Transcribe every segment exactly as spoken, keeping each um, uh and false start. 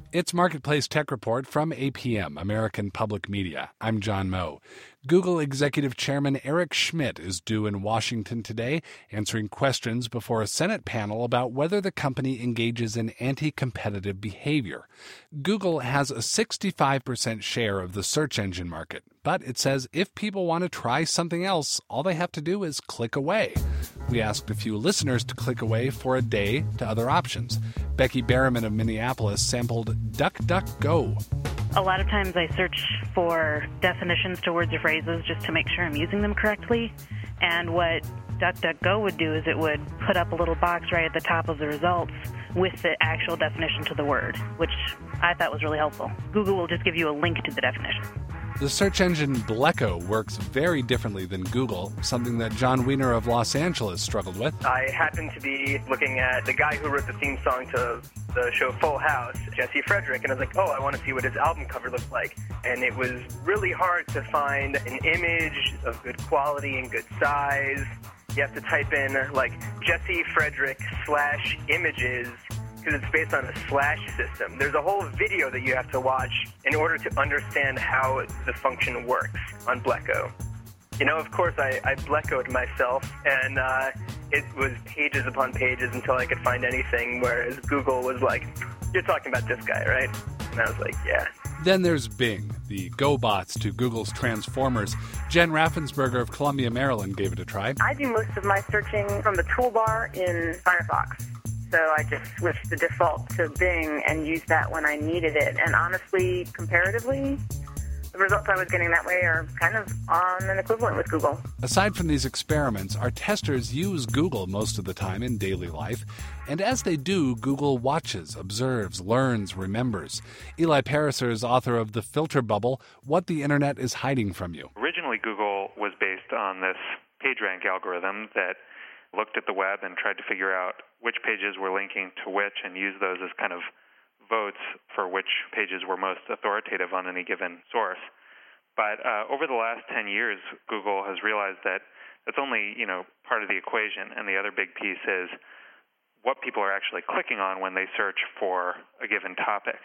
It's Marketplace Tech Report from A P M, American Public Media. I'm John Moe. Google Executive Chairman Eric Schmidt is due in Washington today, answering questions before a Senate panel about whether the company engages in anti-competitive behavior. Google has a sixty-five percent share of the search engine market, but it says if people want to try something else, all they have to do is click away. We asked a few listeners to click away for a day to other options. Becky Berriman of Minneapolis sampled DuckDuckGo. A lot of times I search for definitions to words or phrases just to make sure I'm using them correctly. And what DuckDuckGo would do is it would put up a little box right at the top of the results with the actual definition to the word, which I thought was really helpful. Google will just give you a link to the definition. The search engine Bleco works very differently than Google, something that John Wiener of Los Angeles struggled with. I happened to be looking at the guy who wrote the theme song to the show Full House, Jesse Frederick, and I was like, oh, I want to see what his album cover looks like. And it was really hard to find an image of good quality and good size. You have to type in, like, Jesse Frederick slash images, because it's based on a slash system. There's a whole video that you have to watch in order to understand how the function works on Bleco. You know, of course, I, I Blecoed myself, and uh, it was pages upon pages until I could find anything, whereas Google was like, you're talking about this guy, right? And I was like, yeah. Then there's Bing, the GoBots to Google's Transformers. Jen Raffensperger of Columbia, Maryland gave it a try. I do most of my searching from the toolbar in Firefox. So I just switched the default to Bing and used that when I needed it. And honestly, comparatively, the results I was getting that way are kind of on an equivalent with Google. Aside from these experiments, our testers use Google most of the time in daily life. And as they do, Google watches, observes, learns, remembers. Eli Pariser is author of The Filter Bubble, What the Internet is Hiding from You. Originally, Google was based on this PageRank algorithm that looked at the web and tried to figure out which pages were linking to which and use those as kind of votes for which pages were most authoritative on any given source. But uh, over the last ten years, Google has realized that that's only, you know, part of the equation, and the other big piece is what people are actually clicking on when they search for a given topic.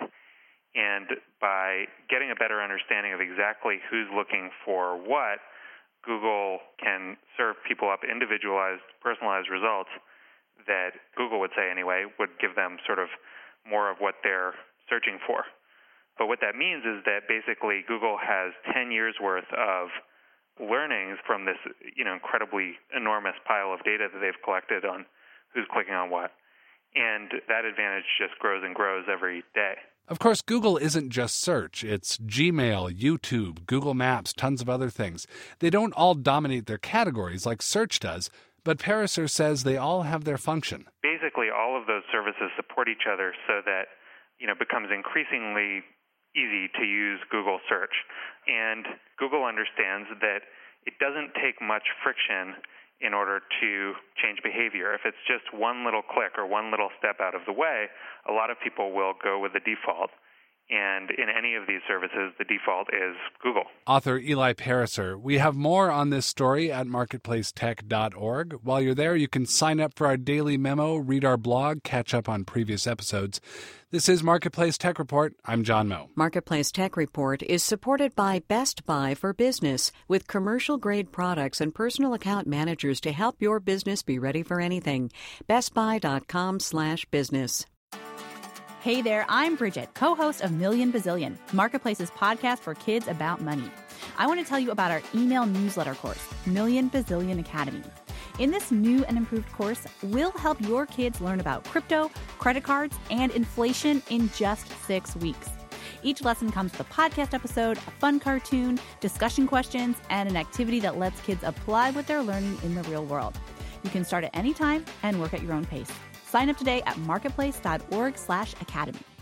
And by getting a better understanding of exactly who's looking for what, Google can serve people up individualized, personalized results that Google would say anyway would give them sort of more of what they're searching for. But what that means is that basically Google has ten years worth of learnings from this, you know, incredibly enormous pile of data that they've collected on who's clicking on what. And that advantage just grows and grows every day. Of course, Google isn't just search. It's Gmail, YouTube, Google Maps, tons of other things. They don't all dominate their categories like search does, but Pariser says they all have their function. Basically, all of those services support each other so that, you know, it becomes increasingly easy to use Google search. And Google understands that it doesn't take much friction in order to change behavior. If it's just one little click or one little step out of the way, a lot of people will go with the default. And in any of these services, the default is Google. Author Eli Pariser. We have more on this story at marketplace tech dot org. While you're there, you can sign up for our daily memo, read our blog, catch up on previous episodes. This is Marketplace Tech Report. I'm John Moe. Marketplace Tech Report is supported by Best Buy for Business, with commercial-grade products and personal account managers to help your business be ready for anything. bestbuy.com slash business. Hey there, I'm Bridget, co-host of Million Bazillion, Marketplace's podcast for kids about money. I want to tell you about our email newsletter course, Million Bazillion Academy. In this new and improved course, we'll help your kids learn about crypto, credit cards, and inflation in just six weeks. Each lesson comes with a podcast episode, a fun cartoon, discussion questions, and an activity that lets kids apply what they're learning in the real world. You can start at any time and work at your own pace. Sign up today at marketplace.org slash academy.